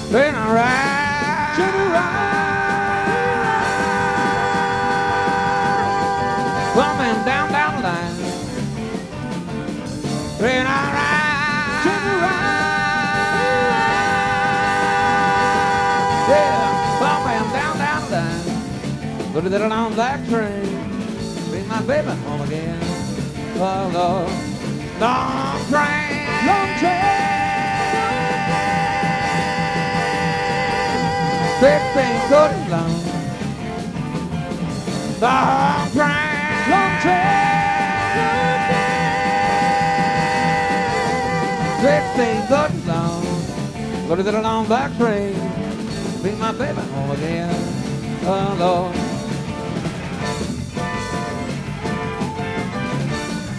Turn around. Turn around. Coming down the line. Turn around. Turn around. Yeah, coming down the line. Go to that long black train. Bring my baby home again. Oh Lord. Long train. Long train. 16 good and long. Long train. Long train. 16 good and long. Go to the long black train. Bring my baby home again. Oh Lord.